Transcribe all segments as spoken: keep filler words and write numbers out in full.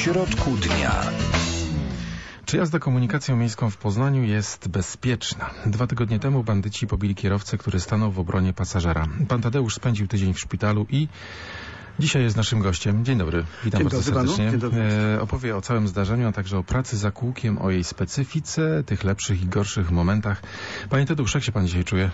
środku dnia. Czy jazda komunikacją miejską w Poznaniu jest bezpieczna? Dwa tygodnie temu bandyci pobili kierowcę, który stanął w obronie pasażera. Pan Tadeusz spędził tydzień w szpitalu i dzisiaj jest naszym gościem. Dzień dobry, witam Dzień bardzo dobry, serdecznie. Dzień dobry. E, opowie o całym zdarzeniu, a także o pracy za kółkiem, o jej specyfice, tych lepszych i gorszych momentach. Panie Tadeusz, jak się pan dzisiaj czuje?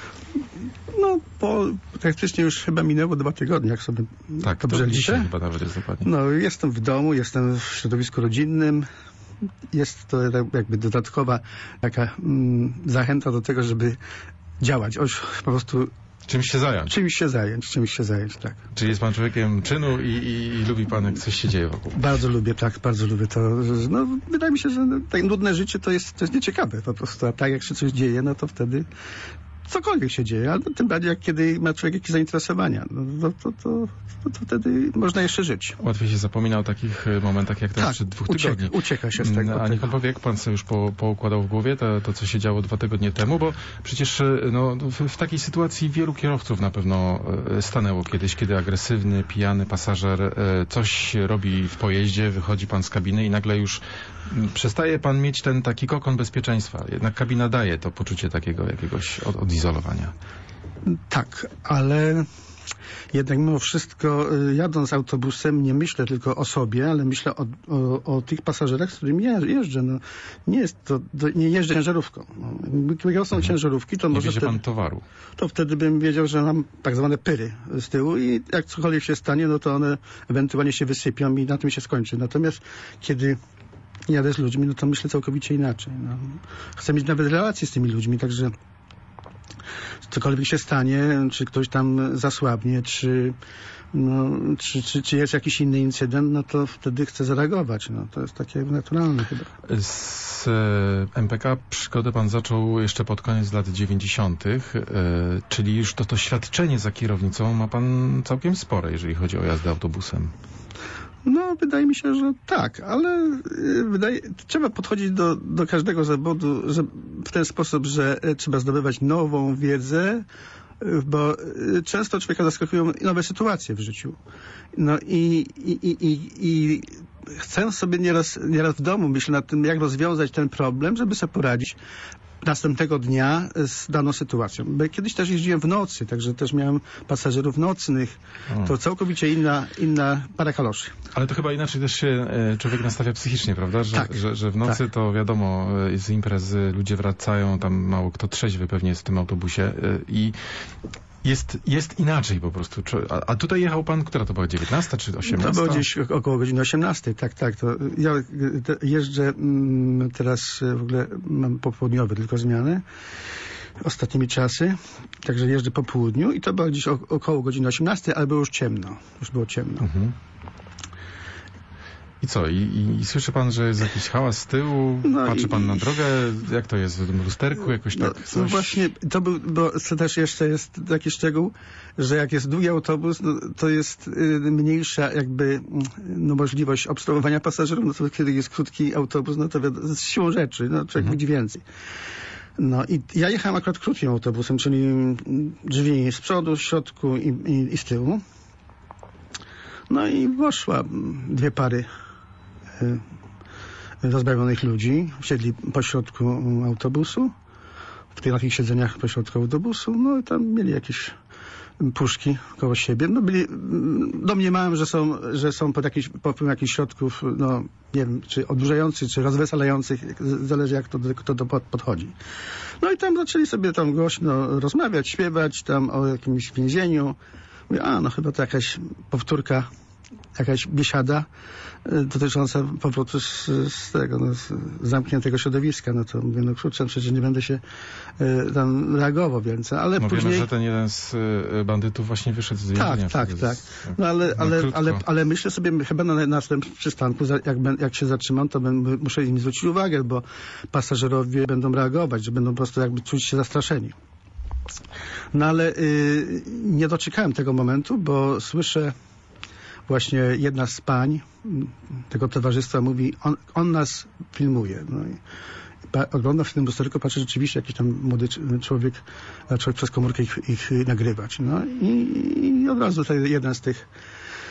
No, po praktycznie już chyba minęło dwa tygodnie, jak sobie Tak, dobrze to dzisiaj liczę. chyba nawet jest dokładnie. No, jestem w domu, jestem w środowisku rodzinnym. Jest to jakby dodatkowa taka mm, zachęta do tego, żeby działać. Oś, po prostu Czymś się zająć? czymś się zająć, czymś się zająć, tak. Czyli jest pan człowiekiem czynu i, i, i lubi pan, jak coś się dzieje wokół? Bardzo lubię, tak, bardzo lubię to. No, wydaje mi się, że no, tak nudne życie to jest, to jest nieciekawe po prostu, a tak jak się coś dzieje, no to wtedy cokolwiek się dzieje, ale tym bardziej jak kiedy ma człowiek jakieś zainteresowania, no, to, to, to, to, to wtedy można jeszcze żyć. Łatwiej się zapomina o takich momentach jak ten Tak, sprzed dwóch ucieka, tygodni. ucieka się z tego. A niech pan powie, jak pan sobie już po, poukładał w głowie to, to, co się działo dwa tygodnie temu, bo przecież no, w, w takiej sytuacji wielu kierowców na pewno stanęło kiedyś, kiedy agresywny, pijany pasażer coś robi w pojeździe, wychodzi pan z kabiny i nagle już przestaje pan mieć ten taki kokon bezpieczeństwa. Jednak kabina daje to poczucie takiego jakiegoś od, odizolowania. Tak, ale jednak mimo wszystko jadąc autobusem nie myślę tylko o sobie, ale myślę o, o, o tych pasażerach, z którymi ja jeżdżę. No, nie jest to, to nie jeżdżę ciężarówką. No, jakby kierowcą mhm. ciężarówki, to nie może wiezie wtedy, pan towaru. To wtedy bym wiedział, że mam tak zwane pyry z tyłu i jak cokolwiek się stanie, no to one ewentualnie się wysypią i na tym się skończy. Natomiast kiedy jadę z ludźmi, no to myślę całkowicie inaczej. No. Chcę mieć nawet relacje z tymi ludźmi, także cokolwiek się stanie, czy ktoś tam zasłabnie, czy, no, czy, czy, czy jest jakiś inny incydent, no to wtedy chcę zareagować. No, to jest takie naturalne chyba. Z M P K przygodę pan zaczął jeszcze pod koniec lat dziewięćdziesiątych, czyli już to, to świadczenie za kierownicą ma pan całkiem spore, jeżeli chodzi o jazdę autobusem. No, wydaje mi się, że tak, ale wydaje, trzeba podchodzić do, do każdego zawodu że w ten sposób, że trzeba zdobywać nową wiedzę, bo często człowieka zaskakują nowe sytuacje w życiu. No i, i, i, i, i chcę sobie nieraz, nieraz w domu myślę nad tym, jak rozwiązać ten problem, żeby sobie poradzić następnego dnia z daną sytuacją. Bo kiedyś też jeździłem w nocy, także też miałem pasażerów nocnych. Hmm. To całkowicie inna, inna para kaloszy. Ale to chyba inaczej też się e, człowiek nastawia psychicznie, prawda? Że, tak, że, że w nocy tak. To wiadomo, z imprezy ludzie wracają, tam mało kto trzeźwy pewnie jest w tym autobusie e, i Jest, jest inaczej po prostu. A, a tutaj jechał pan, która to była, dziewiętnasta czy osiemnasta? To było gdzieś około godziny osiemnastej, tak, tak. To ja te, jeżdżę mm, teraz w ogóle mam popołudniowe tylko zmiany, ostatnimi czasy, także jeżdżę po południu i to było gdzieś o, około godziny osiemnastej, ale było już ciemno. Już było ciemno. Mhm. I co? I, i, I słyszy pan, że jest jakiś hałas z tyłu? No Patrzy i, pan na drogę? Jak to jest? W tym lusterku jakoś no, tak? Coś? No właśnie, to był, bo to też jeszcze jest taki szczegół, że jak jest długi autobus, no, to jest y, mniejsza jakby no, możliwość obsługiwania pasażerów, no to kiedy jest krótki autobus, no to wiadomo, z siłą rzeczy, no człowiek mhm. widzi więcej. No i ja jechałem akurat krótkim autobusem, czyli drzwi z przodu, z środku i, i, i z tyłu. No i poszła dwie pary rozbawionych ludzi, siedli po środku autobusu, w tych takich siedzeniach po środku autobusu, no i tam mieli jakieś puszki koło siebie. No byli, domniemałem, że są, że są pod jakiś, pod wpływem jakichś środków, no nie wiem, czy odurzających, czy rozweselających, zależy jak to, kto to podchodzi. No i tam zaczęli sobie tam głośno rozmawiać, śpiewać tam o jakimś więzieniu. Mówię, a no chyba to jakaś powtórka, jakaś biesiada dotycząca powrotu z, z tego, no, z zamkniętego środowiska. No to mówię, no kurczę, przecież nie będę się y, tam reagował więcej, ale no później... wiemy, że ten jeden z y, bandytów właśnie wyszedł z więzienia. Tak, tak, tak. No ale, ale, ale, ale myślę sobie, chyba na następnym przystanku, jak, jak się zatrzymam, to będę, muszę im zwrócić uwagę, bo pasażerowie będą reagować, że będą po prostu jakby czuć się zastraszeni. No ale y, nie doczekałem tego momentu, bo słyszę właśnie jedna z pań tego towarzystwa mówi, on, on nas filmuje. No i pa, ogląda w tym lusterku, patrzy rzeczywiście jakiś tam młody człowiek, człowiek przez komórkę ich, ich nagrywać. No i, i od razu jeden z tych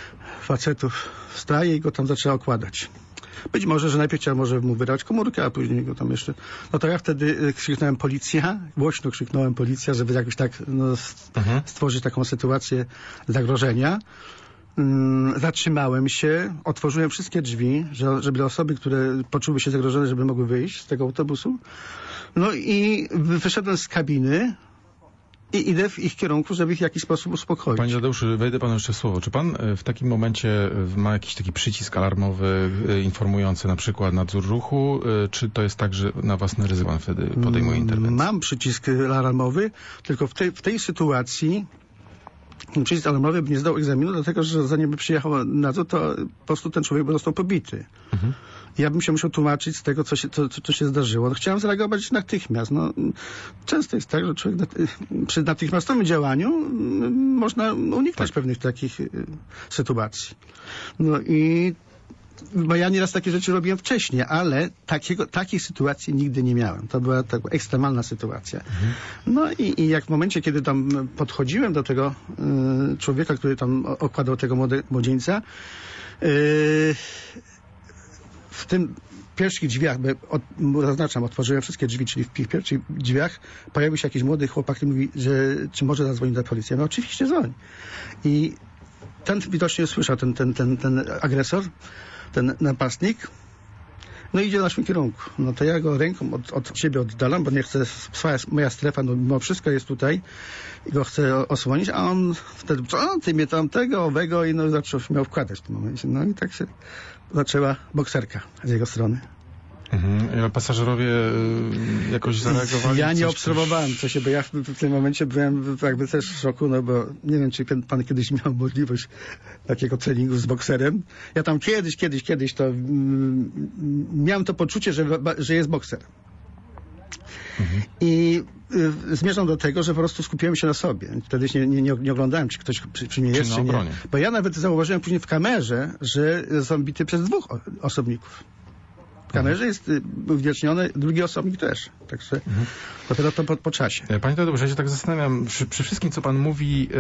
facetów w straje i go tam zaczęła okładać. Być może, że najpierw chciała może mu wydać komórkę, a później go tam jeszcze... No to ja wtedy krzyknąłem policja, głośno krzyknąłem policja, żeby jakoś tak no, mhm. stworzyć taką sytuację zagrożenia. Hmm, zatrzymałem się, otworzyłem wszystkie drzwi, żeby osoby, które poczuły się zagrożone, żeby mogły wyjść z tego autobusu. No i wyszedłem z kabiny i idę w ich kierunku, żeby ich w jakiś sposób uspokoić. Panie Tadeuszu, wejdę panu jeszcze w słowo. Czy pan w takim momencie ma jakiś taki przycisk alarmowy informujący na przykład nadzór ruchu, czy to jest tak, że na własne ryzyko pan wtedy podejmuje interwencję? Mam przycisk alarmowy, tylko w tej, w tej sytuacji przycisk alarmowy by nie zdał egzaminu, dlatego że zanim by przyjechał nadzór, to po prostu ten człowiek by został pobity. Mhm. Ja bym się musiał tłumaczyć z tego, co się, co, co się zdarzyło. No, chciałem zareagować natychmiast. No, często jest tak, że człowiek przy natychmiastowym działaniu można uniknąć tak. pewnych takich sytuacji. No i bo ja nieraz takie rzeczy robiłem wcześniej, ale takiego, takiej sytuacji nigdy nie miałem. To była tak ekstremalna sytuacja. Mhm. No i, i jak w momencie, kiedy tam podchodziłem do tego y, człowieka, który tam okładał tego młode, młodzieńca, y, w tym pierwszych drzwiach, bo od, zaznaczam, otworzyłem wszystkie drzwi, czyli w tych pierwszych drzwiach pojawił się jakiś młody chłopak, który mówi, że czy może zadzwonić do policji. No oczywiście dzwoń. I ten widocznie słyszał, ten, ten, ten, ten agresor, ten napastnik, no idzie w naszym kierunku. No to ja go ręką od, od siebie oddalam, bo nie chcę, swoja, moja strefa, no mimo wszystko jest tutaj i go chcę osłonić, a on wtedy, co ty mnie tam tego, owego i no zaczął się miał wkładać w tym momencie. No i tak się zaczęła bokserka z jego strony. Mhm. Pasażerowie jakoś zareagowali? Ja nie coś, obserwowałem coś... co się, bo ja w, w tym momencie byłem jakby też w szoku, no bo nie wiem, czy pan kiedyś miał możliwość takiego treningu z bokserem. Ja tam kiedyś, kiedyś, kiedyś to mm, miałem to poczucie, że, że jest bokser. Mhm. I y, zmierzam do tego, że po prostu skupiłem się na sobie. Wtedy nie, nie, nie oglądałem, czy ktoś przy, przy mnie jest, czy nie. Bo ja nawet zauważyłem później w kamerze, że są bity przez dwóch o, osobników. W kamerze jest uwidoczniony, drugi osobnik też. Także mhm. dopiero to po, po czasie. Panie Tadeuszu, ja się tak zastanawiam, przy, przy wszystkim, co pan mówi,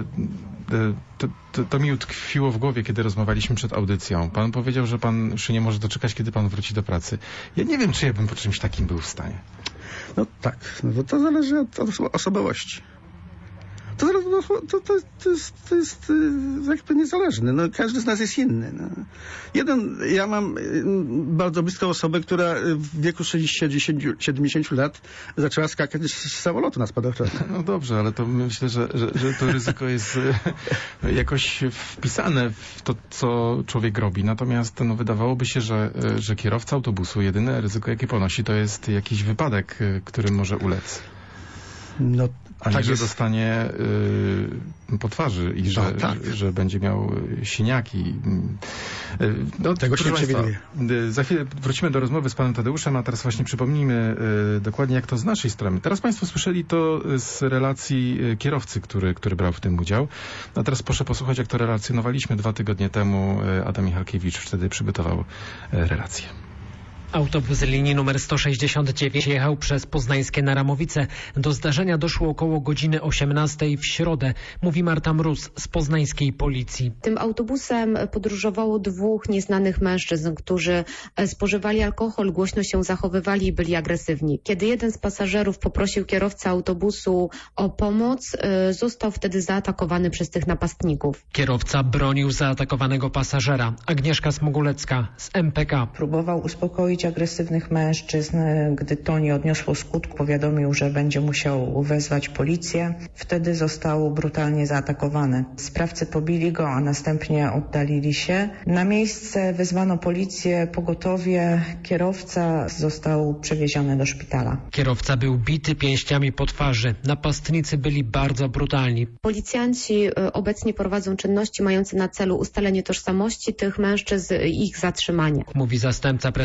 e, e, to, to, to mi utkwiło w głowie, kiedy rozmawialiśmy przed audycją. Pan powiedział, że pan już nie może doczekać, kiedy pan wróci do pracy. Ja nie wiem, czy ja bym po czymś takim był w stanie. No tak, no bo to zależy od, od osobowości. To, to, to, to jest, to jest jakby niezależne. No, każdy z nas jest inny. No. Jeden, ja mam bardzo bliską osobę, która w wieku sześćdziesięciu siedemdziesięciu lat zaczęła skakać z samolotu na spadochronie. No dobrze, ale to myślę, że, że, że to ryzyko jest jakoś wpisane w to, co człowiek robi. Natomiast no, wydawałoby się, że, że kierowca autobusu, jedyne ryzyko, jakie ponosi, to jest jakiś wypadek, którym może ulec. No, a nie, tak że jest... dostanie y, po twarzy i że, no, tak. że, że będzie miał siniaki. Y, no, tego się nie przewiduje. Y, za chwilę wrócimy do rozmowy z panem Tadeuszem, a teraz właśnie przypomnijmy y, dokładnie, jak to z naszej strony. Teraz państwo słyszeli to z relacji kierowcy, który, który brał w tym udział. A teraz proszę posłuchać, jak to relacjonowaliśmy dwa tygodnie temu. Adam Michalkiewicz wtedy przygotował y, relację. Autobus linii numer sto sześćdziesiąt dziewięć jechał przez poznańskie Naramowice. Do zdarzenia doszło około godziny osiemnastej w środę, mówi Marta Mróz z poznańskiej policji. Tym autobusem podróżowało dwóch nieznanych mężczyzn, którzy spożywali alkohol, głośno się zachowywali i byli agresywni. Kiedy jeden z pasażerów poprosił kierowcę autobusu o pomoc, został wtedy zaatakowany przez tych napastników. Kierowca bronił zaatakowanego pasażera. Agnieszka Smogulecka z M P K. Próbował uspokoić agresywnych mężczyzn. Gdy to nie odniosło skutku, powiadomił, że będzie musiał wezwać policję. Wtedy został brutalnie zaatakowany. Sprawcy pobili go, a następnie oddalili się. Na miejsce wezwano policję, pogotowie. Kierowca został przewieziony do szpitala. Kierowca był bity pięściami po twarzy. Napastnicy byli bardzo brutalni. Policjanci obecnie prowadzą czynności mające na celu ustalenie tożsamości tych mężczyzn i ich zatrzymanie. Mówi zastępca prezydenta Poznania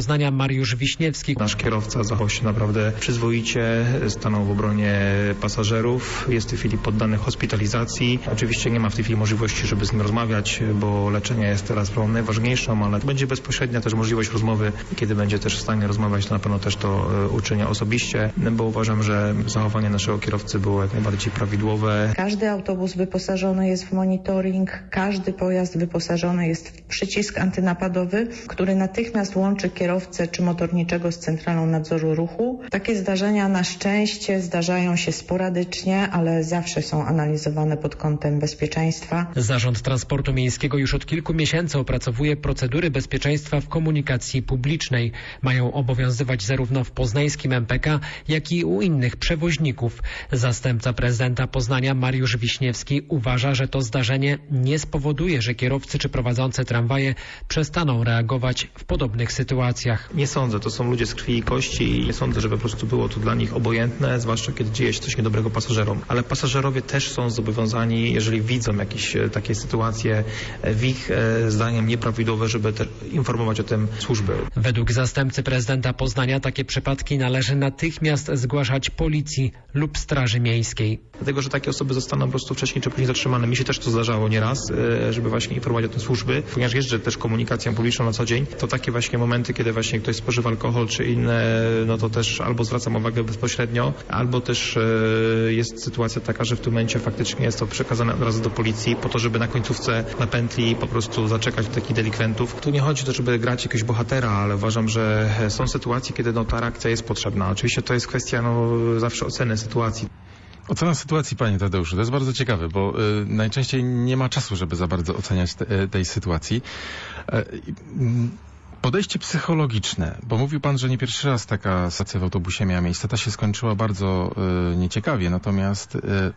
Poznania Mariusz Wiśniewski. Nasz kierowca zachował się naprawdę przyzwoicie, stanął w obronie pasażerów, jest w tej chwili poddany hospitalizacji. Oczywiście nie ma w tej chwili możliwości, żeby z nim rozmawiać, bo leczenie jest teraz sprawą najważniejszą, ale będzie bezpośrednia też możliwość rozmowy. Kiedy będzie też w stanie rozmawiać, to na pewno też to uczynię osobiście, bo uważam, że zachowanie naszego kierowcy było jak najbardziej prawidłowe. Każdy autobus wyposażony jest w monitoring, każdy pojazd wyposażony jest w przycisk antynapadowy, który natychmiast łączy kierowcę czy motorniczego z Centralą Nadzoru Ruchu. Takie zdarzenia na szczęście zdarzają się sporadycznie, ale zawsze są analizowane pod kątem bezpieczeństwa. Zarząd Transportu Miejskiego już od kilku miesięcy opracowuje procedury bezpieczeństwa w komunikacji publicznej. Mają obowiązywać zarówno w poznańskim M P K, jak i u innych przewoźników. Zastępca prezydenta Poznania Mariusz Wiśniewski uważa, że to zdarzenie nie spowoduje, że kierowcy czy prowadzący tramwaje przestaną reagować w podobnych sytuacjach. Nie sądzę, to są ludzie z krwi i kości i nie sądzę, że po prostu było to dla nich obojętne, zwłaszcza kiedy dzieje się coś niedobrego pasażerom. Ale pasażerowie też są zobowiązani, jeżeli widzą jakieś takie sytuacje w ich zdaniem nieprawidłowe, żeby też informować o tym służby. Według zastępcy prezydenta Poznania takie przypadki należy natychmiast zgłaszać policji lub straży miejskiej. Dlatego, że takie osoby zostaną po prostu wcześniej czy później zatrzymane. Mi się też to zdarzało nieraz, żeby właśnie informować o tym służby. Ponieważ jeżdżę też komunikacją publiczną na co dzień, to takie właśnie momenty, kiedy właśnie ktoś spożywa alkohol czy inne, no to też albo zwracam uwagę bezpośrednio, albo też jest sytuacja taka, że w tym momencie faktycznie jest to przekazane od razu do policji po to, żeby na końcówce na pętli po prostu zaczekać takich delikwentów. Tu nie chodzi o to, żeby grać jakiegoś bohatera, ale uważam, że są sytuacje, kiedy no, ta reakcja jest potrzebna. Oczywiście to jest kwestia no, zawsze oceny sytuacji. Ocena sytuacji, panie Tadeuszu, to jest bardzo ciekawe, bo y, najczęściej nie ma czasu, żeby za bardzo oceniać te, tej sytuacji. Y, y, Podejście psychologiczne, bo mówił pan, że nie pierwszy raz taka sytuacja w autobusie miała miejsce. Ta się skończyła bardzo y, nieciekawie, natomiast y,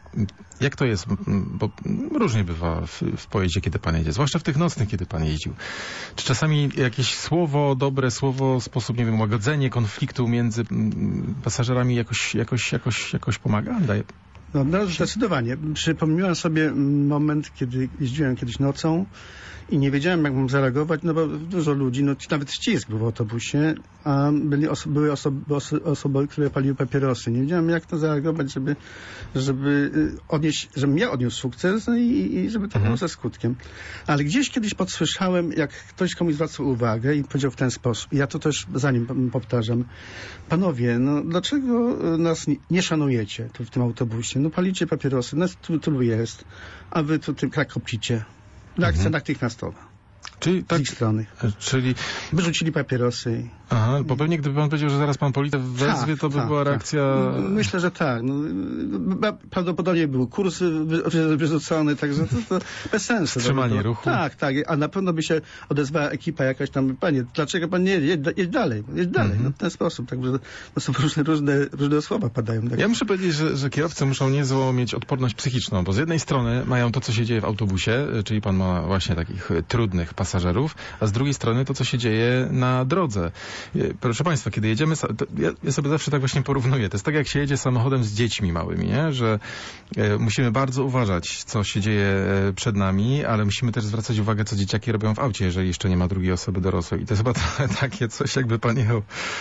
jak to jest, bo różnie bywa w, w pojeździe, kiedy pan jedzie, zwłaszcza w tych nocnych, kiedy pan jeździł. Czy czasami jakieś słowo, dobre słowo, sposób, nie wiem, łagodzenie konfliktu między mm, pasażerami jakoś, jakoś, jakoś, jakoś pomaga? Daje... No, no zdecydowanie. Przypomniałem sobie moment, kiedy jeździłem kiedyś nocą i nie wiedziałem, jak mam zareagować, no bo dużo ludzi, no nawet ścisk był w autobusie, a byli oso- były osoby, oso- osoby, które paliły papierosy. Nie wiedziałem, jak to zareagować, żeby, żeby odnieść, żebym ja odniósł sukces no i, i żeby to było ze skutkiem. Ale gdzieś kiedyś podsłyszałem, jak ktoś komuś zwracał uwagę i powiedział w ten sposób, ja to też za nim powtarzam, panowie, no dlaczego nas nie, nie szanujecie tu w tym autobusie? No palicie papierosy, nas tu tylu jest, a wy tu tym krakopcicie. Reakcja mhm. natychmiastowa. Czyli tak, z ich strony. Czyli... Wyrzucili papierosy. Aha, bo pewnie gdyby pan powiedział, że zaraz pan policję wezwie, tak, to by tak, była tak. reakcja... Myślę, że tak. No, prawdopodobnie był kurs wyrzucony, także to, to bez sensu. Wstrzymanie ruchu. Tak, tak. A na pewno by się odezwała ekipa jakaś tam, panie, dlaczego pan nie jedź, jedź dalej, jedź dalej. Mhm. No, w ten sposób. Także to są różne, różne, różne słowa padają. Tak. Ja muszę powiedzieć, że, że kierowcy muszą niezłą mieć odporność psychiczną, bo z jednej strony mają to, co się dzieje w autobusie, czyli pan ma właśnie takich trudnych pasażerów, a z drugiej strony to, co się dzieje na drodze. Proszę państwa, kiedy jedziemy, ja, ja sobie zawsze tak właśnie porównuję. To jest tak, jak się jedzie samochodem z dziećmi małymi, nie? Że e, musimy bardzo uważać, co się dzieje e, przed nami, ale musimy też zwracać uwagę, co dzieciaki robią w aucie, jeżeli jeszcze nie ma drugiej osoby dorosłej. I to jest chyba trochę takie coś, jakby pan jechał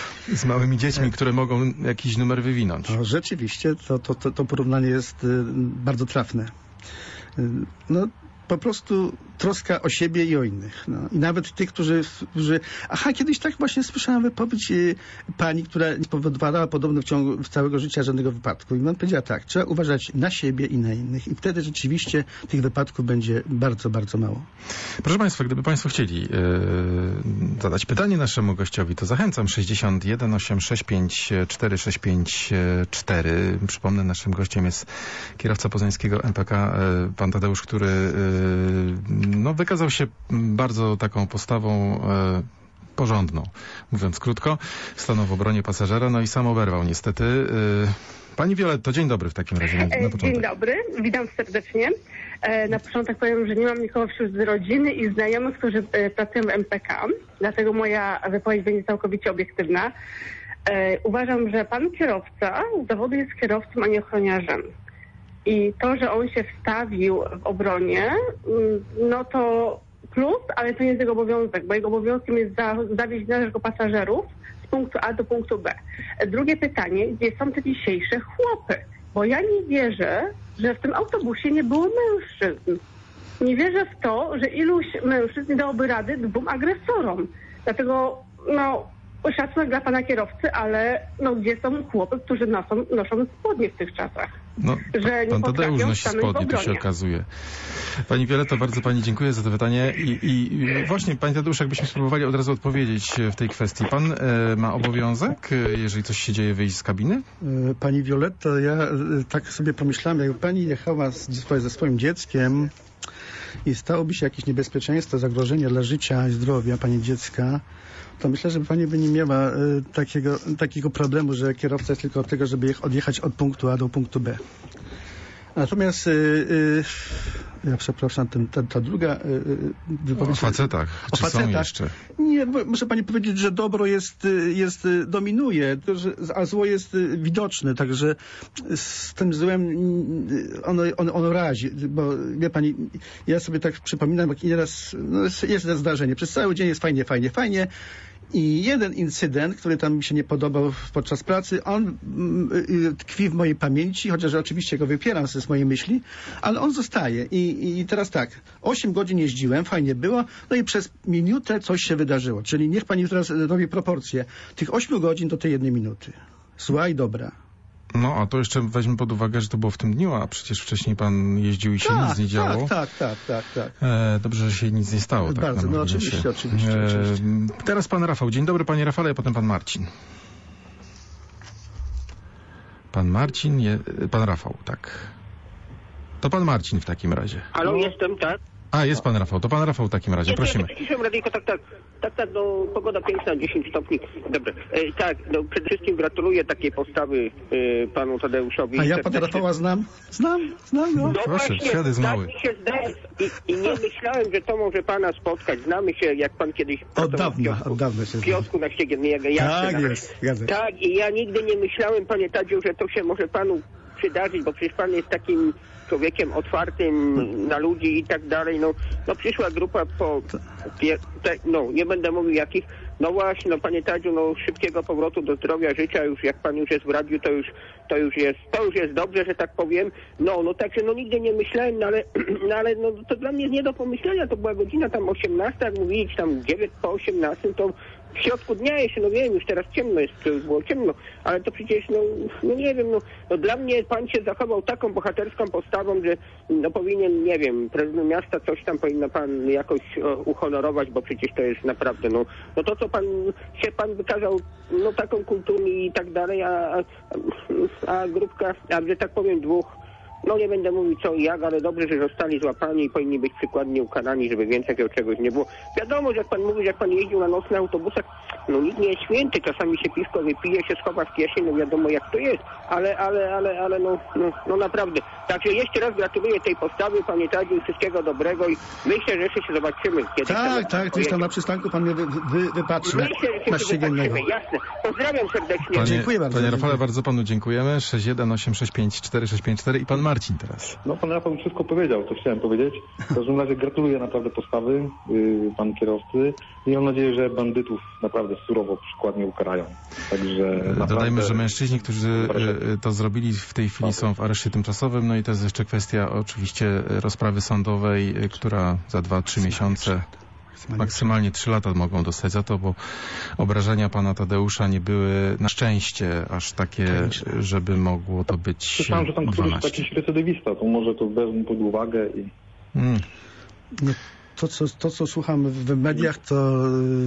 z małymi dziećmi, które mogą jakiś numer wywinąć. No, rzeczywiście, to, to, to, to porównanie jest y, bardzo trafne. Y, no, po prostu troska o siebie i o innych. No. I nawet tych, którzy, którzy... Aha, kiedyś tak właśnie słyszałem wypowiedź y, pani, która nie spowodowała podobno w ciągu w całego życia żadnego wypadku. I on powiedziała tak, trzeba uważać na siebie i na innych. I wtedy rzeczywiście tych wypadków będzie bardzo, bardzo mało. Proszę państwa, gdyby państwo chcieli yy, zadać pytanie naszemu gościowi, to zachęcam sześćdziesiąt jeden osiemdziesiąt sześć pięćdziesiąt cztery sześć pięć cztery. Przypomnę, naszym gościem jest kierowca poznańskiego M P K, yy, pan Tadeusz, który yy, no, wykazał się bardzo taką postawą e, porządną, mówiąc krótko. Stanął w obronie pasażera, no i sam oberwał niestety. E, Pani Violetto, dzień dobry w takim razie. Na, na początek. Dzień dobry, witam serdecznie. E, na początek powiem, że nie mam nikogo wśród rodziny i znajomych, którzy e, pracują w M P K, dlatego moja wypowiedź będzie całkowicie obiektywna. E, uważam, że pan kierowca z zawodu jest kierowcą, a nie ochroniarzem. I to, że on się wstawił w obronie, no to plus, ale to nie jest jego obowiązek, bo jego obowiązkiem jest za, zawieźć naszych pasażerów z punktu A do punktu B. Drugie pytanie, gdzie są te dzisiejsze chłopy? Bo ja nie wierzę, że w tym autobusie nie było mężczyzn. Nie wierzę w to, że iluś mężczyzn nie dałoby rady dwóm agresorom. Dlatego, no, szacunek dla pana kierowcy, ale no, gdzie są chłopy, którzy noszą, noszą spodnie w tych czasach? No, że nie pan Tadeusz nosi spodnie, to się okazuje. Pani Violetto, bardzo pani dziękuję za to pytanie. I, i właśnie, pani Tadeusz, jakbyśmy spróbowali od razu odpowiedzieć w tej kwestii. Pan e, ma obowiązek, jeżeli coś się dzieje, wyjść z kabiny? Pani Violetto, ja e, tak sobie pomyślałem, jak pani jechała z, ze swoim dzieckiem i stałoby się jakieś niebezpieczeństwo, zagrożenie dla życia i zdrowia pani dziecka, to myślę, że pani by nie miała y, takiego, takiego problemu, że kierowca jest tylko od tego, żeby odjechać od punktu A do punktu B. Natomiast y, y, ja przepraszam, ten, ta, ta druga y, wypowiedź... O facetach. O Czy facetach. są jeszcze? Nie, muszę pani powiedzieć, że dobro jest, jest dominuje, a zło jest widoczne, także z tym złem ono, ono, ono razi, bo wie pani, ja sobie tak przypominam, jak nieraz, no jest to zdarzenie, przez cały dzień jest fajnie, fajnie, fajnie, i jeden incydent, który tam mi się nie podobał podczas pracy, on y, tkwi w mojej pamięci, chociaż oczywiście go wypieram z mojej myśli, ale on zostaje. I, i teraz tak, osiem godzin jeździłem, fajnie było, no i przez minutę coś się wydarzyło. Czyli niech pani teraz robi proporcje tych ośmiu godzin do tej jednej minuty. Zła i dobra. No, a to jeszcze weźmy pod uwagę, że to było w tym dniu, a przecież wcześniej pan jeździł i się tak, nic nie działo. Tak, tak, tak, tak. tak. E, dobrze, że się nic nie stało. Tak, bardzo, no oczywiście, oczywiście, e, oczywiście. Teraz pan Rafał. Dzień dobry, panie Rafale, a potem pan Marcin. Pan Marcin, je, pan Rafał, tak. To pan Marcin w takim razie. Halo, no. Jestem, tak? A, jest pan Rafał. To pan Rafał w takim razie, Nie, prosimy. Ja przyciszyłem radyjko, tak, tak, tak, tak, no pogoda piękna, dziesięć stopni, dobra. E, tak, no przede wszystkim gratuluję takiej postawy e, panu Tadeuszowi. A ja pana Rafała znam? Znam, znam, no. No proszę, właśnie, świat jest mały. tak mi się zdaje i, i nie myślałem, że to może pana spotkać. Znamy się, jak pan kiedyś Od dawna, w kiosku, od dawna się w kiosku na Ściegiennej, jak ja Tak na, jest, zgadza się. Tak, i ja nigdy nie myślałem, panie Tadziu, że to się może panu przydarzyć, bo przecież pan jest takim człowiekiem otwartym na ludzi i tak dalej. No, no przyszła grupa po... Pie, te, no, nie będę mówił jakich. No właśnie, no panie Tadziu, no szybkiego powrotu do zdrowia, życia. Już jak pan już jest w radiu, to już, to już jest, to już jest dobrze, że tak powiem. No, no także no nigdy nie myślałem, no ale, no, ale no, to dla mnie jest nie do pomyślenia. To była godzina tam osiemnasta, jak mówili, tam dziewięć po osiemnastej, to w środku dnia jeszcze, no wiem, już teraz ciemno jest, to już było ciemno, ale to przecież, no, no nie wiem, no, no dla mnie pan się zachował taką bohaterską postawą, że no powinien, nie wiem, prezydent miasta coś tam powinno pan jakoś o, uhonorować, bo przecież to jest naprawdę, no, no to co pan się pan wykazał, no taką kulturą i tak dalej, a, a, a grupka, a że tak powiem dwóch, no nie będę mówił co i jak, ale dobrze, że zostali złapani i powinni być przykładnie ukarani, żeby więcej takiego czegoś nie było. Wiadomo, że jak pan mówi, że jak pan jeździł na nocnych autobusach, no nikt nie jest święty, czasami się piwko wypije, się schowa w kieszeni, no wiadomo jak to jest, ale, ale, ale, ale no, no, no naprawdę. Także jeszcze raz gratuluję tej postawy, panie Tadziu, wszystkiego dobrego i myślę, że jeszcze się zobaczymy. Kiedy tak, tak, gdzieś tam na przystanku pan mnie wy, wy, wypatrzy myślę, że na się Ściegiennego. Jasne. Pozdrawiam serdecznie. Panie, dziękuję bardzo. Panie Rafale, bardzo panu dziękujemy. sześć jeden osiem sześć pięć cztery sześć pięć cztery i pan Marcin teraz. No pan Rafał wszystko powiedział, co chciałem powiedzieć. W każdym razie gratuluję naprawdę postawy yy, pan kierowcy i mam nadzieję, że bandytów naprawdę surowo, przykładnie ukarają. Także dodajmy, że mężczyźni, którzy y, to zrobili w tej chwili są w areszcie tymczasowym, no i to jest jeszcze kwestia oczywiście rozprawy sądowej, y, która za dwa trzy miesiące, maksymalnie trzy lata mogą dostać za to, bo obrażenia pana Tadeusza nie były na szczęście aż takie, żeby mogło to być słyszałem, że tam któryś dwanaście. jakiś recydywista, to może to wezmą pod uwagę i... Hmm. No, to, co, to, co słucham w mediach, to...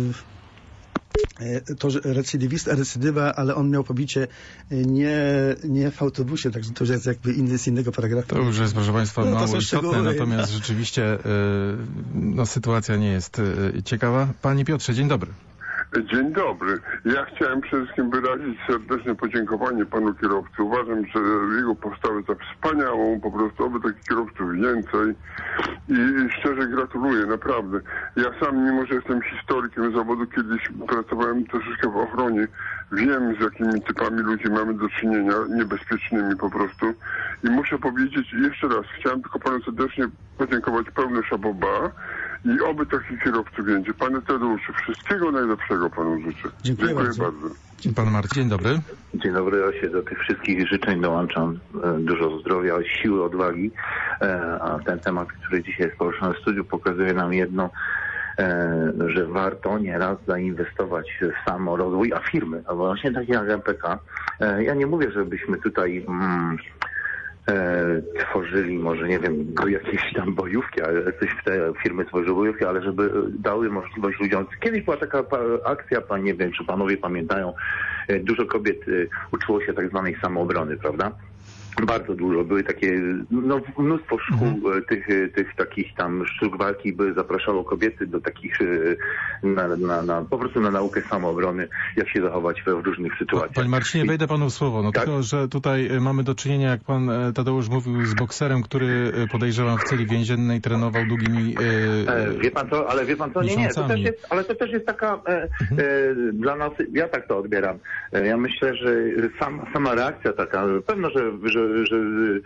to że recydywista, recydywa, ale on miał pobicie nie, nie w autobusie, także to już jest jakby inny z innego paragrafu. To już jest, proszę państwa, no, mało istotne, szczegóły. natomiast rzeczywiście y, no, sytuacja nie jest y, ciekawa. Panie Piotrze, dzień dobry. Dzień dobry. Ja chciałem przede wszystkim wyrazić serdeczne podziękowanie panu kierowcy. Uważam, że jego postawę za wspaniałą, po prostu oby takich kierowców więcej i szczerze gratuluję, naprawdę. Ja sam, mimo że jestem historykiem zawodu, kiedyś pracowałem troszeczkę w ochronie, wiem z jakimi typami ludzi mamy do czynienia, niebezpiecznymi po prostu i muszę powiedzieć jeszcze raz, chciałem tylko panu serdecznie podziękować, pełne szaboba i oby takich kierowców więcej. Panie Tadeuszu, wszystkiego najlepszego panu życzę. Dziękuję, Dziękuję bardzo. bardzo. Pan Marcin, dzień dobry. Dzień dobry, ja się do tych wszystkich życzeń dołączam. E, Dużo zdrowia, siły, odwagi. E, A ten temat, który dzisiaj jest poruszony w studiu, pokazuje nam jedno, e, że warto nieraz zainwestować w samorozwój, a firmy, a właśnie takie jak M P K. E, Ja nie mówię, żebyśmy tutaj mm, e, tworzyli może, nie wiem, jakieś tam bojówki, ale coś w te firmy tworzyły bojówki, ale żeby dały możliwość ludziom. Kiedyś była taka pa- akcja, pan, nie wiem, czy panowie pamiętają, e, dużo kobiet e, uczyło się tak zwanej samoobrony, prawda? Bardzo dużo. Były takie, no mnóstwo szkół mhm. tych, tych takich tam sztuk walki by zapraszało kobiety do takich, na, na, na, po prostu na naukę samoobrony, jak się zachować w różnych sytuacjach. Panie Marcinie, wejdę panu w słowo. No tak? tylko, że tutaj mamy do czynienia, jak pan Tadeusz mówił, z bokserem, który podejrzewam w celi więziennej trenował długimi e, e, Wie pan co, ale wie pan co, nie, nie, to też jest, ale to też jest taka e, mhm. e, dla nas, ja tak to odbieram. E, ja myślę, że sam, sama reakcja taka, pewno, że, że Że,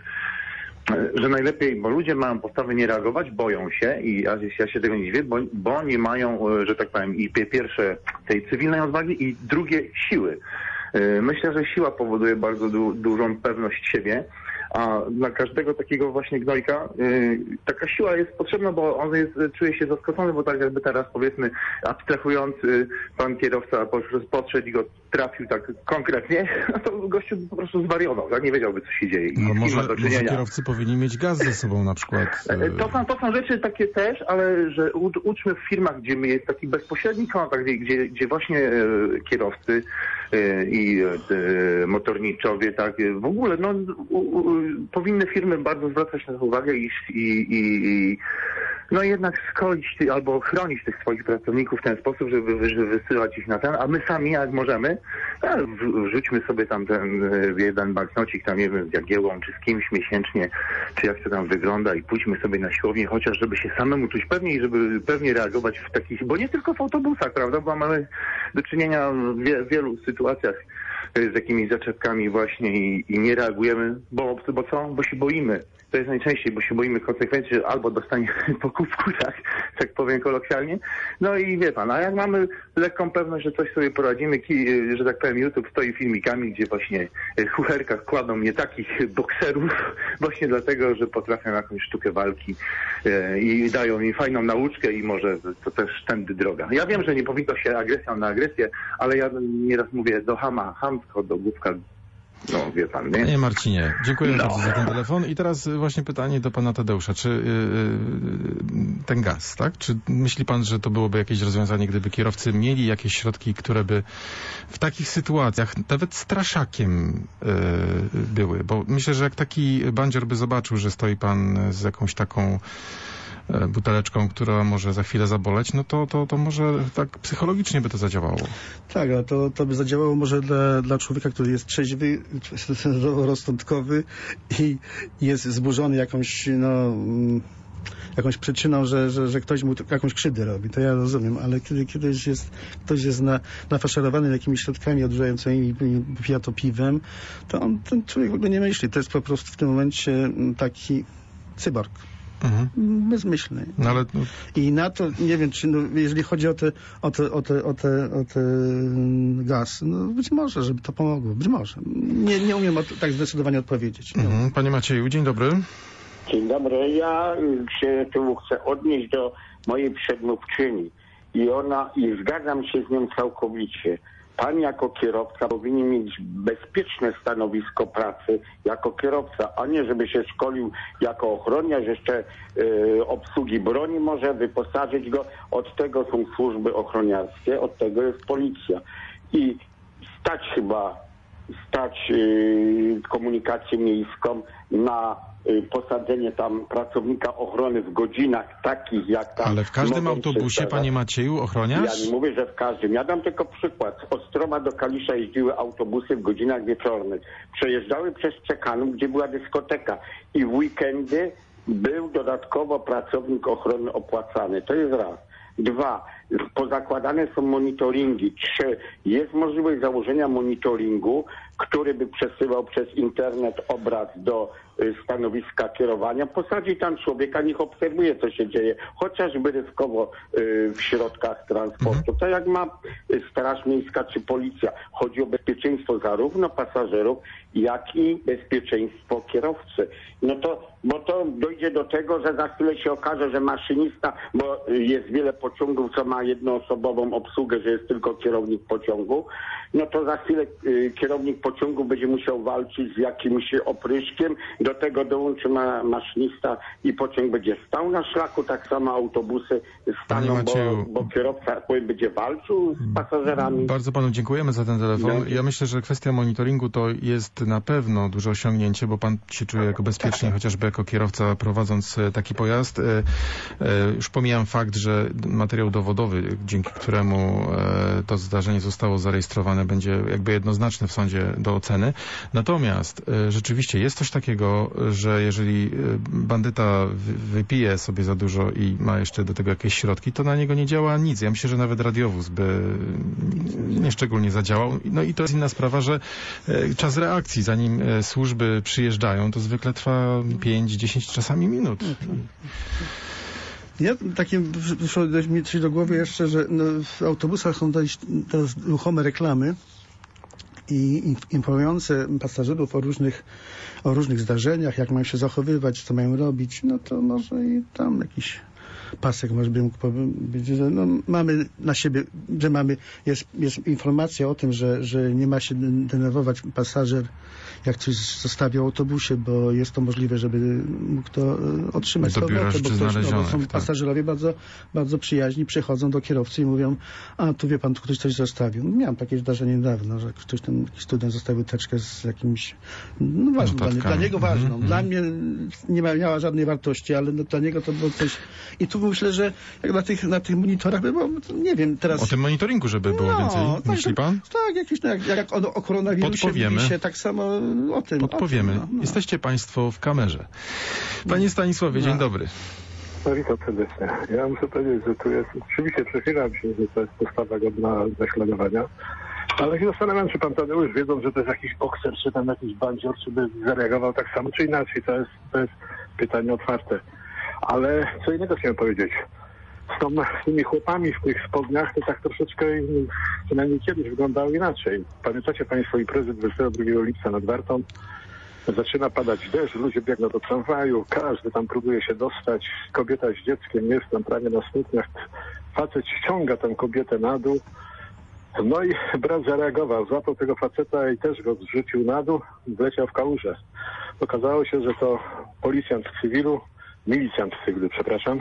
że najlepiej, bo ludzie mają postawę nie reagować, boją się i ja, ja się tego nie dziwię, bo, bo nie mają, że tak powiem, i pierwsze tej cywilnej odwagi i drugie siły. Myślę, że siła powoduje bardzo du, dużą pewność siebie, a dla każdego takiego właśnie gnojka yy, taka siła jest potrzebna, bo on jest, czuje się zaskoczony, bo tak jakby teraz, powiedzmy, abstrahując, yy, pan kierowca podszedł i go trafił tak konkretnie, no to gościu po prostu zwariował, tak? Nie wiedziałby, co się dzieje. I no może, ma do może kierowcy powinni mieć gaz ze sobą na przykład. Yy. To, są, to są rzeczy takie też, ale że u, uczmy w firmach, gdzie jest taki bezpośredni kontakt, gdzie, gdzie właśnie yy, kierowcy yy, i yy, motorniczowie, tak, w ogóle, no u, u, powinny firmy bardzo zwracać na to uwagę i, i, i no jednak szkolić albo chronić tych swoich pracowników w ten sposób, żeby, żeby wysyłać ich na ten, a my sami jak możemy, wrzućmy sobie tam ten jeden banknocik tam, nie wiem, z Jagiełą, czy z kimś miesięcznie, czy jak to tam wygląda i pójdźmy sobie na siłownię, chociaż żeby się samemu czuć pewniej, żeby pewnie reagować w takich, bo nie tylko w autobusach, prawda, bo mamy do czynienia w wie, wielu sytuacjach z jakimiś zaczepkami właśnie i, i nie reagujemy, bo, bo co? Bo się boimy. To jest najczęściej, bo się boimy konsekwencji, że albo dostaniemy po kubku, tak, tak powiem kolokwialnie. No i wie pan, a jak mamy lekką pewność, że coś sobie poradzimy, ki, że tak powiem, YouTube stoi filmikami, gdzie właśnie w kucherkach kładą nie takich bokserów, właśnie dlatego, że potrafią jakąś sztukę walki e, i dają mi fajną nauczkę i może to też tędy droga. Ja wiem, że nie powinno się agresją na agresję, ale ja nieraz mówię do chama, chamsko, do główka. No, wie pan, nie? Panie Marcinie, dziękuję no. bardzo za ten telefon. I teraz właśnie pytanie do pana Tadeusza. Czy yy, ten gaz, tak? Czy myśli pan, że to byłoby jakieś rozwiązanie, gdyby kierowcy mieli jakieś środki, które by w takich sytuacjach nawet straszakiem yy, były? Bo myślę, że jak taki bandzior by zobaczył, że stoi pan z jakąś taką buteleczką, która może za chwilę zaboleć, no to, to, to może tak psychologicznie by to zadziałało. Tak, ale to, to by zadziałało może dla, dla człowieka, który jest trzeźwy, zdroworozsądkowy i jest zburzony jakąś, no, jakąś przyczyną, że, że, że ktoś mu jakąś krzywdę robi. To ja rozumiem, ale kiedy kiedyś jest, ktoś jest na, nafaszerowany jakimiś środkami odurzającymi, pija to piwem, to on, ten człowiek w ogóle nie myśli. To jest po prostu w tym momencie taki cyborg. Mhm. Bezmyślny. No ale... I na to, nie wiem, czy, no, jeżeli chodzi o te, o te, o te, o te, o te gaz, no być może, żeby to pomogło, być może. Nie, nie umiem o to, tak zdecydowanie odpowiedzieć. No. Mhm. Panie Macieju, dzień dobry. Dzień dobry. Ja się tu chcę odnieść do mojej przedmówczyni i ona, i zgadzam się z nią całkowicie. Pan jako kierowca powinien mieć bezpieczne stanowisko pracy jako kierowca, a nie żeby się szkolił jako ochroniarz, jeszcze y, obsługi broni może wyposażyć go. Od tego są służby ochroniarskie, od tego jest policja. I stać chyba, stać y, komunikację miejską na y, posadzenie tam pracownika ochrony w godzinach takich jak tam... Ale w każdym autobusie, panie Macieju, ochroniarz? Ja nie mówię, że w każdym. Ja dam tylko przykład. Z Ostrowa do Kalisza jeździły autobusy w godzinach wieczornych. Przejeżdżały przez Czekanów, gdzie była dyskoteka. I w weekendy był dodatkowo pracownik ochrony opłacany. To jest raz. Dwa, pozakładane są monitoringi. Trzy, jest możliwość założenia monitoringu, który by przesyłał przez internet obraz do stanowiska kierowania, posadzi tam człowieka, niech obserwuje, co się dzieje, chociażby ryzykowo w środkach transportu. To jak ma Straż Miejska czy Policja. Chodzi o bezpieczeństwo zarówno pasażerów, jak i bezpieczeństwo kierowcy. No to, bo to dojdzie do tego, że za chwilę się okaże, że maszynista, bo jest wiele pociągów, co ma jednoosobową obsługę, że jest tylko kierownik pociągu, no to za chwilę y, kierownik pociągu będzie musiał walczyć z jakimś opryszkiem, do tego dołączy ma, maszynista i pociąg będzie stał na szlaku, tak samo autobusy staną, bo, bo kierowca powiem, będzie walczył z pasażerami. Bardzo panu dziękujemy za ten telefon. Ja myślę, że kwestia monitoringu to jest na pewno duże osiągnięcie, bo pan się czuje jako bezpiecznie, chociażby jako kierowca prowadząc taki pojazd. Już pomijam fakt, że materiał dowodowy, dzięki któremu to zdarzenie zostało zarejestrowane, będzie jakby jednoznaczny w sądzie do oceny. Natomiast rzeczywiście jest coś takiego, że jeżeli bandyta wypije sobie za dużo i ma jeszcze do tego jakieś środki, to na niego nie działa nic. Ja myślę, że nawet radiowóz by nieszczególnie zadziałał. No i to jest inna sprawa, że czas reakcji, zanim służby przyjeżdżają, to zwykle trwa pięć, dziesięć czasami minut. Ja takim przyszło mi coś do głowy jeszcze, że no, w autobusach są teraz ruchome reklamy i informujące pasażerów o różnych, o różnych zdarzeniach, jak mają się zachowywać, co mają robić, no to może i tam jakiś pasek może bym mógł powiedzieć, że no, mamy na siebie, że mamy, jest, jest informacja o tym, że, że nie ma się denerwować pasażer, jak coś zostawi w autobusie, bo jest to możliwe, żeby mógł to otrzymać. Do biura rzeczy znalezionych, są tak. Pasażerowie bardzo, bardzo przyjaźni, przychodzą do kierowcy i mówią, a tu wie pan, tu ktoś coś zostawił. Miałem takie zdarzenie niedawno, że ktoś tam, jakiś student zostawił teczkę z jakimś, no ważną, dla, dla niego ważną. Mm-hmm. Dla mnie nie ma, miała żadnej wartości, ale no, dla niego to było coś. I tu myślę, że jak na tych, na tych monitorach by było, nie wiem, teraz... O tym monitoringu, żeby było no, więcej, tak, myśli pan? Tak, jakieś, no, jak, jak o, o koronawirusie mówi się, tak samo o tym. Podpowiemy. O tym, no, no. Jesteście państwo w kamerze. Panie Stanisławie, no. Dzień dobry. No witam serdecznie. Ja muszę powiedzieć, że tu jest, oczywiście przekonam się, że to jest postawa godna naśladowania, ale się zastanawiam, czy pan Tadeusz, wiedząc, że to jest jakiś bokser, czy tam jakiś bandzior, czy by zareagował tak samo, czy inaczej. To jest, to jest pytanie otwarte. Ale co innego chciałem powiedzieć. Z, tą, z tymi chłopami w tych spodniach to tak troszeczkę, przynajmniej kiedyś wyglądało inaczej. Pamiętacie państwo imprezę dwudziestego drugiego lipca nad Wartą? Zaczyna padać deszcz, ludzie biegną do tramwaju, każdy tam próbuje się dostać. Kobieta z dzieckiem jest tam prawie na stopniach. Facet ściąga tę kobietę na dół. No i brat zareagował, złapał tego faceta i też go zrzucił na dół, wleciał w kałużę. Okazało się, że to policjant w cywilu, milicjant w cywilu, przepraszam.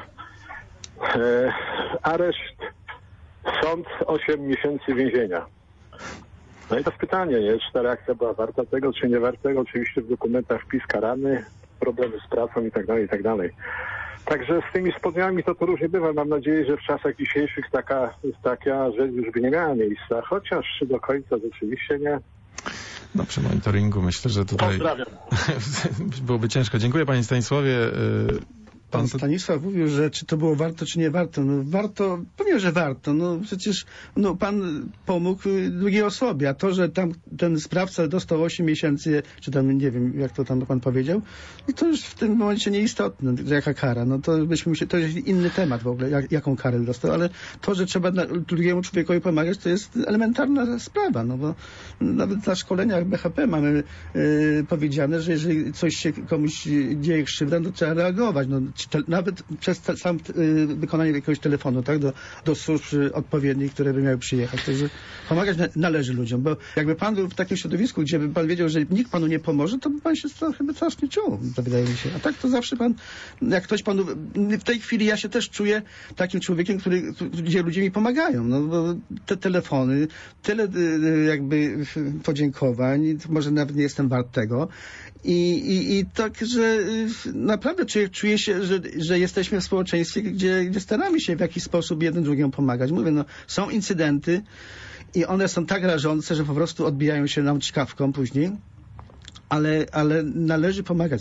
E, areszt, sąd, osiem miesięcy więzienia. No i to pytanie jest, czy ta reakcja była warta tego, czy nie warta tego. Oczywiście w dokumentach wpis karany, problemy z pracą i tak dalej, i tak dalej. Także z tymi spodniami to to różnie bywa. Mam nadzieję, że w czasach dzisiejszych taka, taka rzecz już by nie miała miejsca, chociaż do końca rzeczywiście nie. No przy monitoringu myślę, że tutaj byłoby ciężko. Dziękuję panie Stanisławie. Pan Stanisław mówił, że czy to było warto, czy nie warto. No warto, powiem, że warto. No przecież no, pan pomógł drugiej osobie, a to, że tam ten sprawca dostał osiem miesięcy, czy tam nie wiem, jak to tam pan powiedział, i to już w tym momencie nieistotne, jaka kara. No to byśmy się, to jest inny temat w ogóle, jak, jaką karę dostał, ale to, że trzeba na, drugiemu człowiekowi pomagać, to jest elementarna sprawa, no bo nawet na szkoleniach B H P mamy yy, powiedziane, że jeżeli coś się komuś dzieje krzywda, to trzeba reagować. No, Te, nawet przez te, sam y, wykonanie jakiegoś telefonu, tak, do, do służb odpowiednich, które by miały przyjechać. Także pomagać na, należy ludziom, bo jakby pan był w takim środowisku, gdzie by pan wiedział, że nikt panu nie pomoże, to by pan się chyba strasznie czuł, to wydaje mi się. A tak to zawsze pan, jak ktoś panu, w tej chwili ja się też czuję takim człowiekiem, który, gdzie ludzie mi pomagają. No, bo te telefony, tyle y, jakby podziękowań, może nawet nie jestem wart tego. I, i, i tak, że y, naprawdę czuję, czuję się, że, że jesteśmy w społeczeństwie, gdzie, gdzie staramy się w jakiś sposób jeden drugiemu pomagać. Mówię, no, są incydenty i one są tak rażące, że po prostu odbijają się nam czkawką później, ale, ale należy pomagać sobie.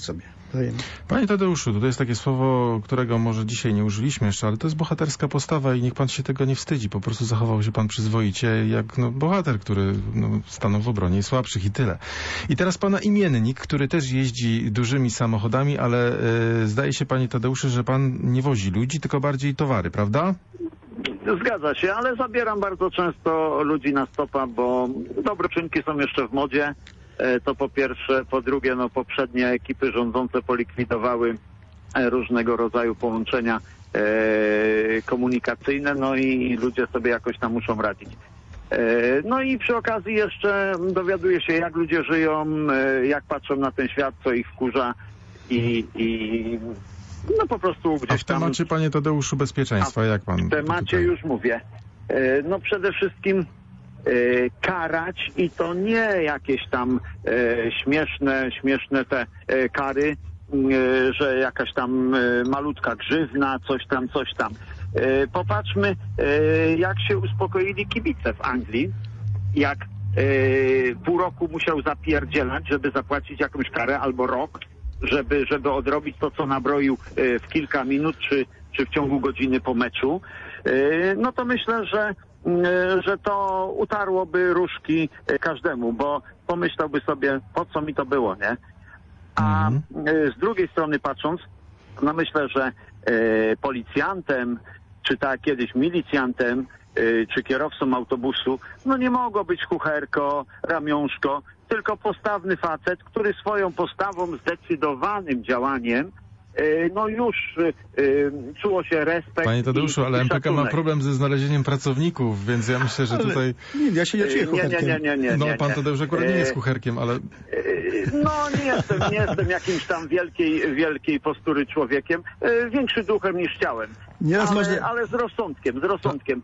wzajemnie. Panie Tadeuszu, to jest takie słowo, którego może dzisiaj nie użyliśmy jeszcze, ale to jest bohaterska postawa i niech pan się tego nie wstydzi. Po prostu zachował się pan przyzwoicie jak no, bohater, który no, stanął w obronie słabszych i tyle. I teraz pana imiennik, który też jeździ dużymi samochodami, ale e, zdaje się, panie Tadeuszu, że pan nie wozi ludzi, tylko bardziej towary, prawda? Zgadza się, ale zabieram bardzo często ludzi na stopa, bo dobre czynki są jeszcze w modzie. To po pierwsze. Po drugie, no poprzednie ekipy rządzące polikwidowały różnego rodzaju połączenia e, komunikacyjne, no i ludzie sobie jakoś tam muszą radzić. E, no i przy okazji jeszcze dowiaduję się, jak ludzie żyją, e, jak patrzą na ten świat, co ich wkurza i, i no po prostu gdzieś tam... A w temacie, panie Tadeuszu, bezpieczeństwa, jak pan... W temacie tutaj... już mówię. E, no przede wszystkim e, karać i to nie jakieś tam e, śmieszne, śmieszne te e, kary, e, że jakaś tam e, malutka grzywna, coś tam, coś tam. E, popatrzmy, e, jak się uspokoili kibice w Anglii, jak e, pół roku musiał zapierdzielać, żeby zapłacić jakąś karę, albo rok, żeby, żeby odrobić to, co nabroił e, w kilka minut, czy, czy w ciągu godziny po meczu. E, no to myślę, że że to utarłoby różki każdemu, bo pomyślałby sobie, po co mi to było, nie? A mm. z drugiej strony patrząc, no myślę, że e, policjantem, czy tak kiedyś milicjantem, e, czy kierowcą autobusu, no nie mogło być kucherko, ramionżko, tylko postawny facet, który swoją postawą, zdecydowanym działaniem no już y, czuło się respekt. Panie Tadeuszu, i, ale i M P K ma problem ze znalezieniem pracowników, więc ja myślę, że tutaj... Nie, ja się nie czuję kucherkiem. Nie, nie, nie, nie, no, nie, pan nie. Tadeusz akurat nie jest kucherkiem, ale... No, nie jestem, nie jestem jakimś tam wielkiej, wielkiej postury człowiekiem. Większy duchem niż ciałem. Nieraz ale, można... ale z rozsądkiem, z rozsądkiem.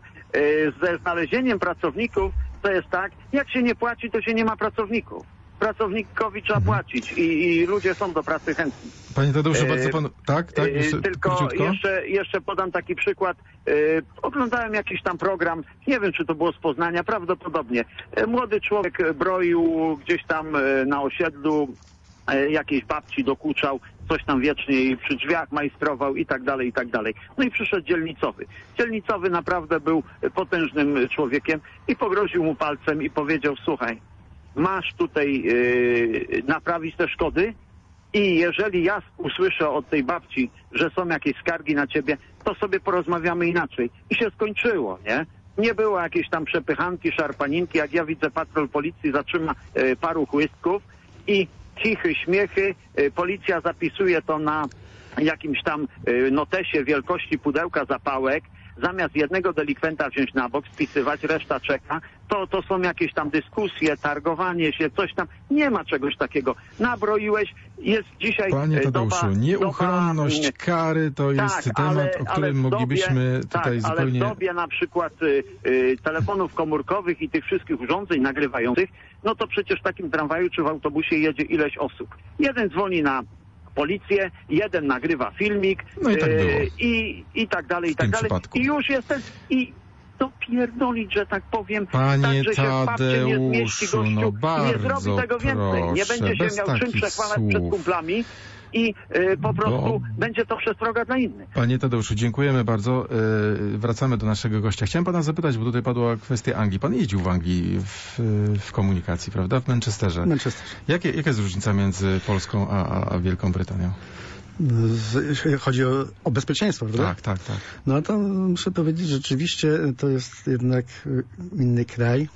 Ze znalezieniem pracowników to jest tak, jak się nie płaci, to się nie ma pracowników. Pracownikowi trzeba mhm. płacić i, i ludzie są do pracy chętni. Panie Tadeuszu, e, bardzo pan... Tak, tak? Jeszcze, tylko jeszcze, jeszcze podam taki przykład. E, oglądałem jakiś tam program, nie wiem, czy to było z Poznania, prawdopodobnie. E, młody człowiek broił gdzieś tam e, na osiedlu, e, jakiejś babci dokuczał, coś tam wiecznie i przy drzwiach majstrował i tak dalej, i tak dalej. No i przyszedł dzielnicowy. Dzielnicowy naprawdę był potężnym człowiekiem i pogroził mu palcem i powiedział, słuchaj, masz tutaj yy, naprawić te szkody i jeżeli ja usłyszę od tej babci, że są jakieś skargi na ciebie, to sobie porozmawiamy inaczej. I się skończyło, nie? Nie było jakiejś tam przepychanki, szarpaninki. Jak ja widzę, patrol policji zatrzyma yy, paru chłystków i cichy, śmiechy. Yy, policja zapisuje to na jakimś tam yy, notesie wielkości pudełka zapałek. Zamiast jednego delikwenta wziąć na bok, spisywać, reszta czeka, to, to są jakieś tam dyskusje, targowanie się, coś tam. Nie ma czegoś takiego. Nabroiłeś, jest dzisiaj Panie Tadeuszu, doba, nieuchronność doba, kary to tak, jest temat, ale, o którym ale moglibyśmy dobie, tutaj tak, zupełnie... ale w dobie na przykład y, y, telefonów komórkowych i tych wszystkich urządzeń nagrywających, no to przecież w takim tramwaju czy w autobusie jedzie ileś osób. Jeden dzwoni na policję, jeden nagrywa filmik no i, tak było. Yy, i, i tak dalej, i tak dalej. Przypadku. I już jestem i dopierdolić, że tak powiem, Panie tak, że się w babcie nie zmieści Tadeuszu, gościu, no bardzo nie zrobi tego więcej. proszę, Nie będzie się miał czym przechwalać słów. przed kumplami i y, po prostu Bo... będzie to przestroga dla innych. Panie Tadeuszu, dziękujemy bardzo. Yy, wracamy do naszego gościa. Chciałem pana zapytać, bo tutaj padła kwestia Anglii. Pan jeździł w Anglii w, w komunikacji, prawda? W Manchesterze. Manchesterze. Jakie, jaka jest różnica między Polską a, a, a Wielką Brytanią? Jeśli chodzi o, o bezpieczeństwo, prawda? Tak, tak, tak. No to muszę powiedzieć, że rzeczywiście to jest jednak inny kraj.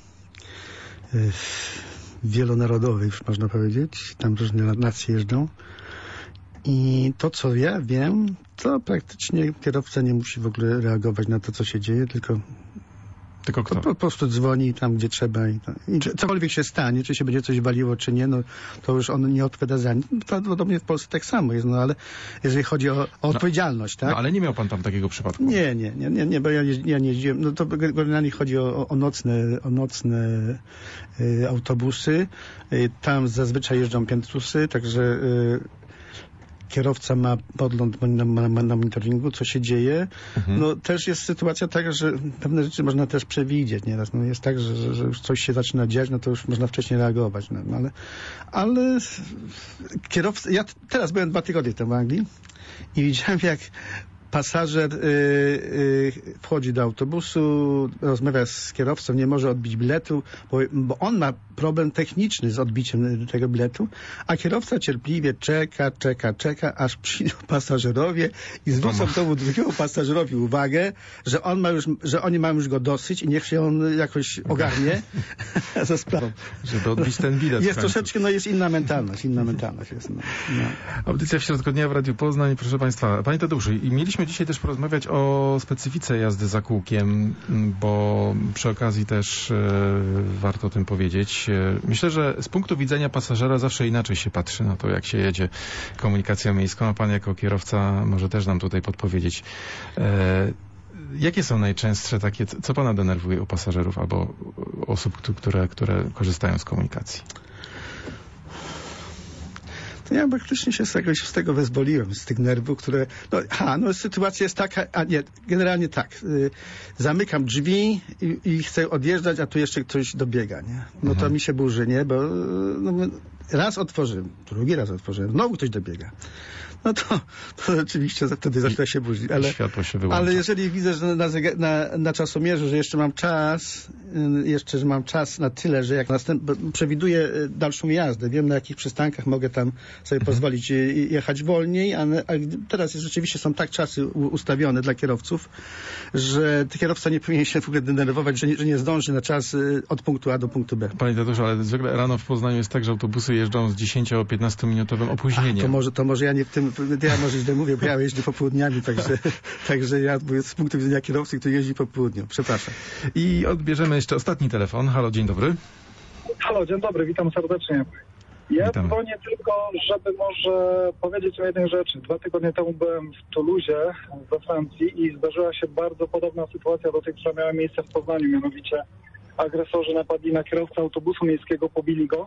Wielonarodowy, już można powiedzieć. Tam różne nacje jeżdżą. I to, co ja wiem, to praktycznie kierowca nie musi w ogóle reagować na to, co się dzieje, tylko Tylko kto? Po, po prostu dzwoni tam, gdzie trzeba i, to, i cokolwiek się stanie, czy się będzie coś waliło, czy nie, no to już on nie odpowiada za nic. Prawdopodobnie w Polsce tak samo jest, no ale jeżeli chodzi o, o odpowiedzialność, no, tak? No ale nie miał pan tam takiego przypadku? Nie, nie, nie, nie, nie bo ja nie, ja nie jeździłem. No to generalnie chodzi o, o nocne, o nocne y, autobusy. Y, tam zazwyczaj jeżdżą piętrusy, także y, kierowca ma podgląd na, na, na monitoringu, co się dzieje. Mhm. No też jest sytuacja taka, że pewne rzeczy można też przewidzieć nieraz. No jest tak, że, że, że już coś się zaczyna dziać, no to już można wcześniej reagować. No, ale, ale kierowca... Ja teraz byłem dwa tygodnie temu w Anglii i widziałem, jak pasażer y, y, wchodzi do autobusu, rozmawia z kierowcą, nie może odbić biletu, bo, bo on ma problem techniczny z odbiciem tego biletu, a kierowca cierpliwie czeka, czeka, czeka, aż przyjdą pasażerowie i zwrócą temu drugiemu pasażerowi uwagę, że on ma już, że oni mają już go dosyć i niech się on jakoś ogarnie ze sprawą. Żeby odbić ten bilet. Jest troszeczkę, no jest inna mentalność, inna mentalność jest. No, no. Audycja w środku dnia w Radiu Poznań, proszę Państwa. Panie Tadeuszu, i mieliśmy dzisiaj też porozmawiać o specyfice jazdy za kółkiem, bo przy okazji też e, warto o tym powiedzieć. E, myślę, że z punktu widzenia pasażera zawsze inaczej się patrzy na to, jak się jedzie komunikacją miejską, a pan jako kierowca może też nam tutaj podpowiedzieć. E, jakie są najczęstsze takie, co pana denerwuje u pasażerów albo osób, które, które korzystają z komunikacji? Ja praktycznie się z tego, z tego wyzwoliłem, z tych nerwów, które... No, ha, no sytuacja jest taka, a nie, generalnie tak. Y, zamykam drzwi i, i chcę odjeżdżać, a tu jeszcze ktoś dobiega, nie? No mhm. to mi się burzy, nie? Bo no, raz otworzyłem, drugi raz otworzyłem, znowu ktoś dobiega. No to, to oczywiście wtedy zaczyna się burzyć. Ale, światło się wyłącza. Ale jeżeli widzę, że na, na, na czasomierzu, że jeszcze mam czas, jeszcze, że mam czas na tyle, że jak następ, przewiduję dalszą jazdę, wiem na jakich przystankach mogę tam sobie mhm. pozwolić jechać wolniej, a, a teraz jest, rzeczywiście są tak czasy ustawione dla kierowców, że kierowca nie powinien się w ogóle denerwować, że nie, że nie zdąży na czas od punktu A do punktu B. Panie Tadeuszu, ale zwykle rano w Poznaniu jest tak, że autobusy jeżdżą z dziesięcio-piętnastominutowym opóźnieniem. A, to, może, to może ja nie w tym ja może źle mówię, bo ja jeżdżę popołudniami, także, także ja mówię z punktu widzenia kierowcy, który jeździ po południu. Przepraszam. I odbierzemy jeszcze ostatni telefon. Halo, dzień dobry. Halo, dzień dobry, witam serdecznie. Ja Witam. dzwonię tylko, żeby może powiedzieć o jednej rzeczy. Dwa tygodnie temu byłem w Toulouse we Francji i zdarzyła się bardzo podobna sytuacja do tej, która miała miejsce w Poznaniu. Mianowicie agresorzy napadli na kierowcę autobusu miejskiego, pobili go.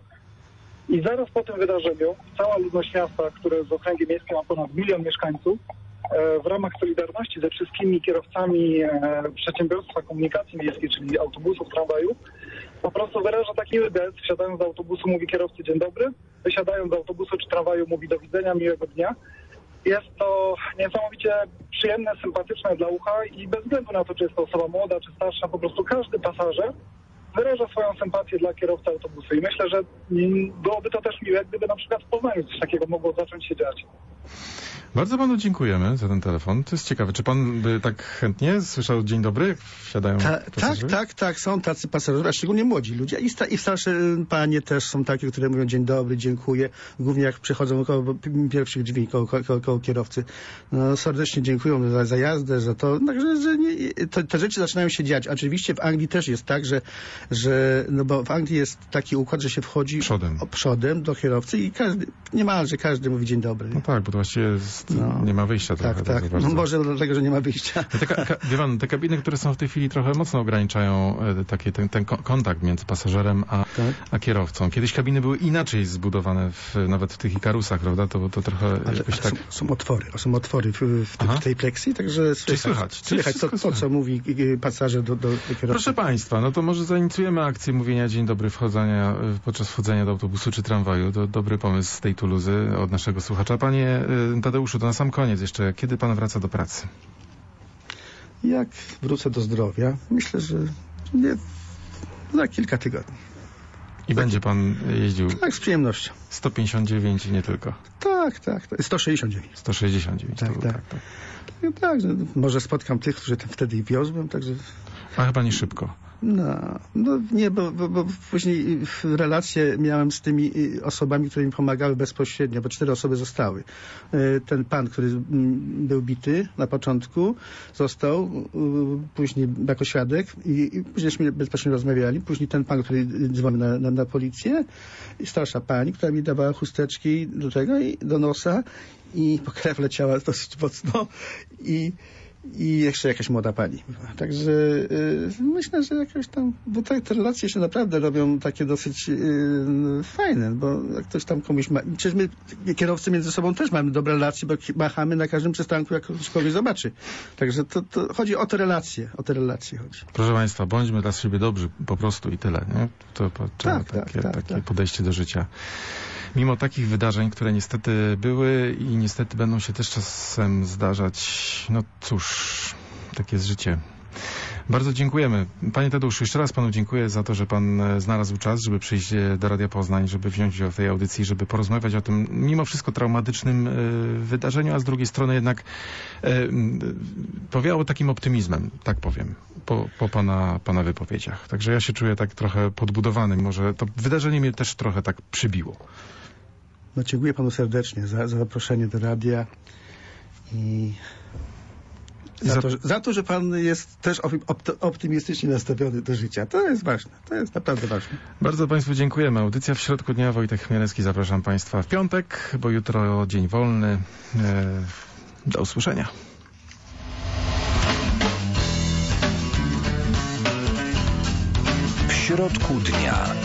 I zaraz po tym wydarzeniu cała ludność miasta, które z okręgiem miejskim ma ponad milion mieszkańców, w ramach solidarności ze wszystkimi kierowcami przedsiębiorstwa komunikacji miejskiej, czyli autobusów, tramwajów, po prostu wyraża taki gest, wsiadając do autobusu mówi kierowcy dzień dobry, wysiadając z autobusu czy tramwaju mówi do widzenia, miłego dnia. Jest to niesamowicie przyjemne, sympatyczne dla ucha i bez względu na to, czy jest to osoba młoda, czy starsza, po prostu każdy pasażer wyraża swoją sympatię dla kierowcy autobusu i myślę, że byłoby to też miłe, gdyby na przykład w Poznaniu coś takiego mogło zacząć się dziać. Bardzo panu dziękujemy za ten telefon. To jest ciekawe. Czy pan by tak chętnie słyszał dzień dobry, jak wsiadają Ta, Tak, tak, tak. Są tacy pasażerowie, a szczególnie młodzi ludzie. I, sta, I starsze panie też są takie, które mówią dzień dobry, dziękuję. Głównie jak przychodzą koło pierwszych drzwi, koło, koło, koło kierowcy. No, serdecznie dziękują za, za jazdę, za to. Także że nie, to, te rzeczy zaczynają się dziać. Oczywiście w Anglii też jest tak, że, że no bo w Anglii jest taki układ, że się wchodzi przodem, przodem do kierowcy i każdy, niemalże każdy mówi dzień dobry. No tak, bo to właściwie jest No, nie ma wyjścia tak, trochę. Tak, tak. No może dlatego, że nie ma wyjścia. Te, ka, wie pan, te kabiny, które są w tej chwili trochę mocno ograniczają e, taki, ten, ten kontakt między pasażerem a, tak. a kierowcą. Kiedyś kabiny były inaczej zbudowane, w, nawet w tych Ikarusach, prawda? To, to trochę ale, jakoś ale tak... Są, są otwory, są otwory w, w, w tej pleksji, także słychać, słychać, słychać to, to, co mówi pasażer do, do, do kierowcy. Proszę państwa, no to może zainicjujemy akcję mówienia dzień dobry wchodzenia, podczas wchodzenia do autobusu czy tramwaju. To dobry pomysł z tej Tuluzy od naszego słuchacza. Panie Tadeuszu, to na sam koniec jeszcze, kiedy pan wraca do pracy? Jak wrócę do zdrowia? Myślę, że nie, za kilka tygodni. I będzie pan jeździł? Tak, z przyjemnością. sto pięćdziesiąt dziewięć i nie tylko? Tak, tak. sto sześćdziesiąt dziewięć. sto sześćdziesiąt dziewięć. Tak, tak, tak. tak, tak. tak, tak że może spotkam tych, którzy tam wtedy wiozłem, także... A chyba nie szybko. No, no nie, bo, bo, bo później relacje miałem z tymi osobami, które mi pomagały bezpośrednio, bo cztery osoby zostały. Ten pan, który był bity na początku, został później jako świadek i, i późniejśmy bezpośrednio rozmawiali. Później ten pan, który dzwonił na, na, na policję i starsza pani, która mi dawała chusteczki do tego i do nosa i bo krew leciała dosyć mocno i i jeszcze jakaś młoda pani. Także y, myślę, że jakoś tam, bo te, te relacje się naprawdę robią takie dosyć y, fajne, bo jak ktoś tam komuś ma, przecież my kierowcy między sobą też mamy dobre relacje, bo machamy na każdym przystanku, jak ktoś kogoś zobaczy. Także to, to chodzi o te relacje, o te relacje chodzi. Proszę Państwa, bądźmy dla siebie dobrzy po prostu i tyle, nie? To, to tak, takie, tak, tak, takie tak. podejście do życia. Mimo takich wydarzeń, które niestety były i niestety będą się też czasem zdarzać, no cóż, takie jest życie. Bardzo dziękujemy. Panie Tadeuszu, jeszcze raz panu dziękuję za to, że pan znalazł czas, żeby przyjść do Radia Poznań, żeby wziąć udział w tej audycji, żeby porozmawiać o tym mimo wszystko traumatycznym wydarzeniu, a z drugiej strony jednak powiało takim optymizmem, tak powiem, po, po pana, pana wypowiedziach. Także ja się czuję tak trochę podbudowany. Może to wydarzenie mnie też trochę tak przybiło. No, dziękuję panu serdecznie za, za zaproszenie do radia i za, za... To, że, za to, że pan jest też optymistycznie nastawiony do życia. To jest ważne. To jest naprawdę ważne. Bardzo państwu dziękujemy. Audycja w środku dnia. Wojtek Chmielewski. Zapraszam państwa w piątek, bo jutro dzień wolny. Do usłyszenia. W środku dnia.